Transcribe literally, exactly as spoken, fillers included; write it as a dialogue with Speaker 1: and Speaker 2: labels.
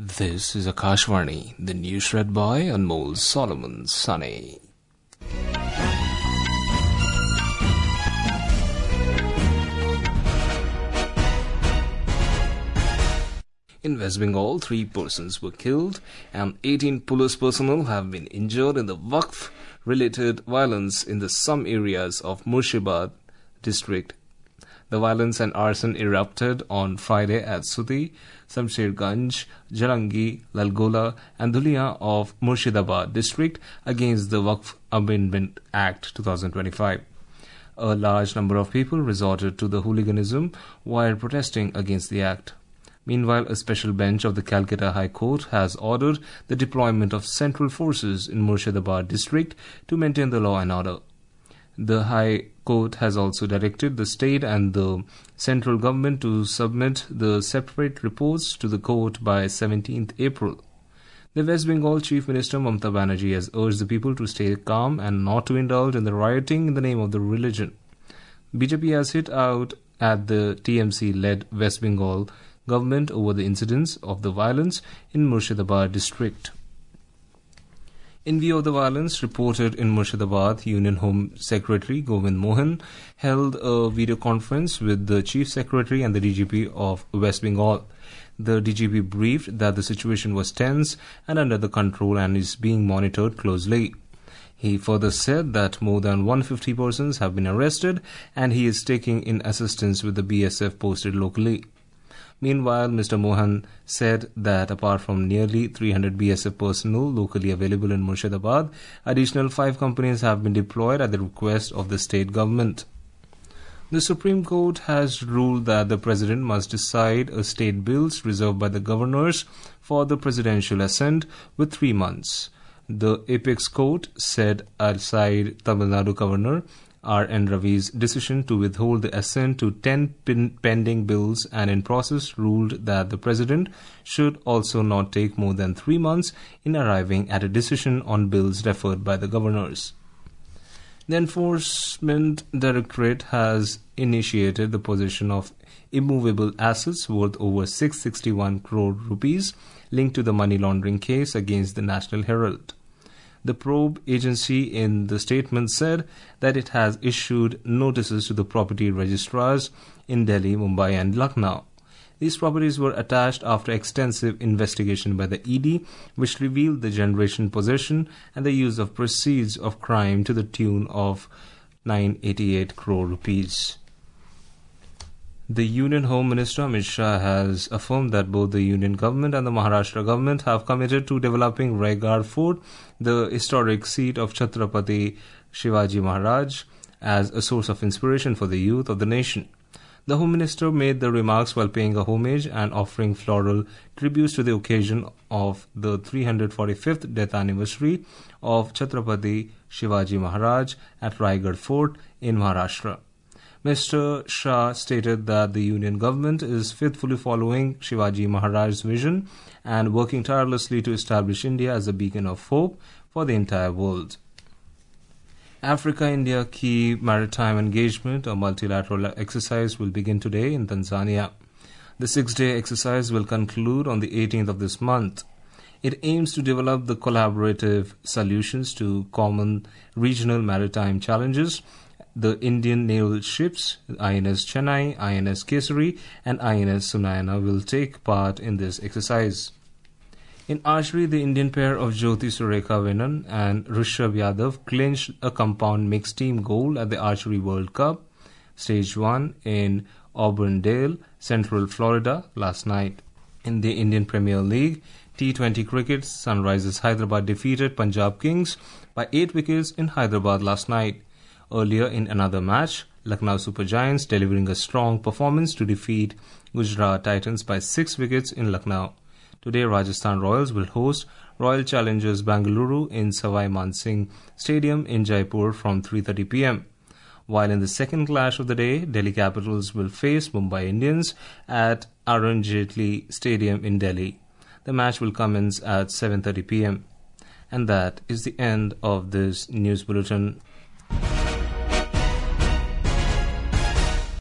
Speaker 1: This is Akashvani, the news read by Anmol Solomon Sane. In West Bengal, three persons were killed and eighteen police personnel have been injured in the Waqf-related violence in the some areas of Murshidabad district. The violence and arson erupted on Friday at Suti, Samsherganj, Jalangi, Lalgola and Dhulia of Murshidabad district against the Waqf Amendment Act twenty twenty-five. A large number of people resorted to the hooliganism while protesting against the act. Meanwhile, a special bench of the Calcutta High Court has ordered the deployment of central forces in Murshidabad district to maintain the law and order. The High Court has also directed the state and the central government to submit the separate reports to the court by seventeenth April. The West Bengal Chief Minister Mamata Banerjee has urged the people to stay calm and not to indulge in the rioting in the name of the religion. B J P has hit out at the T M C-led West Bengal government over the incidents of the violence in Murshidabad district. In view of the violence reported in Murshidabad, Union Home Secretary Govind Mohan held a video conference with the Chief Secretary and the D G P of West Bengal. The D G P briefed that the situation was tense and under the control and is being monitored closely. He further said that more than one hundred fifty persons have been arrested and he is taking in assistance with the B S F posted locally. Meanwhile, Mister Mohan said that apart from nearly three hundred B S F personnel locally available in Murshidabad, additional five companies have been deployed at the request of the state government. The Supreme Court has ruled that the President must decide a state bills reserved by the governors for the presidential assent with three months. The Apex Court said aside Tamil Nadu Governor R N Ravi's decision to withhold the assent to ten pin- pending bills and in process ruled that the President should also not take more than three months in arriving at a decision on bills referred by the governors. The Enforcement Directorate has initiated the possession of immovable assets worth over six hundred sixty-one crore rupees linked to the money laundering case against the National Herald. The probe agency in the statement said that it has issued notices to the property registrars in Delhi, Mumbai and Lucknow. These properties were attached after extensive investigation by the E D, which revealed the generation, possession and the use of proceeds of crime to the tune of nine hundred eighty-eight crore rupees. The Union Home Minister Amit Shah has affirmed that both the Union government and the Maharashtra government have committed to developing Raigarh Fort, the historic seat of Chhatrapati Shivaji Maharaj, as a source of inspiration for the youth of the nation. The Home Minister made the remarks while paying a homage and offering floral tributes to the occasion of the three hundred forty-fifth death anniversary of Chhatrapati Shivaji Maharaj at Raigarh Fort in Maharashtra. Mister Shah stated that the Union government is faithfully following Shivaji Maharaj's vision and working tirelessly to establish India as a beacon of hope for the entire world. Africa-India Key Maritime Engagement, a multilateral exercise, will begin today in Tanzania. The six-day exercise will conclude on the eighteenth of this month. It aims to develop the collaborative solutions to common regional maritime challenges. The Indian naval ships I N S Chennai, I N S Kesari and I N S Sunayana will take part in this exercise. In archery, the Indian pair of Jyoti Surekha Venan and Rishabh Yadav clinched a compound mixed team gold at the Archery World Cup Stage one in Auburndale, Central Florida last night. In the Indian Premier League T twenty cricket, Sunrisers Hyderabad defeated Punjab Kings by eight wickets in Hyderabad last night. Earlier in another match, Lucknow Super Giants delivering a strong performance to defeat Gujarat Titans by six wickets in Lucknow. Today, Rajasthan Royals will host Royal Challengers Bangalore in Savai Mansingh Stadium in Jaipur from three thirty p m. While in the second clash of the day, Delhi Capitals will face Mumbai Indians at Arun Jaitley Stadium in Delhi. The match will commence at seven thirty p m. And that is the end of this news bulletin.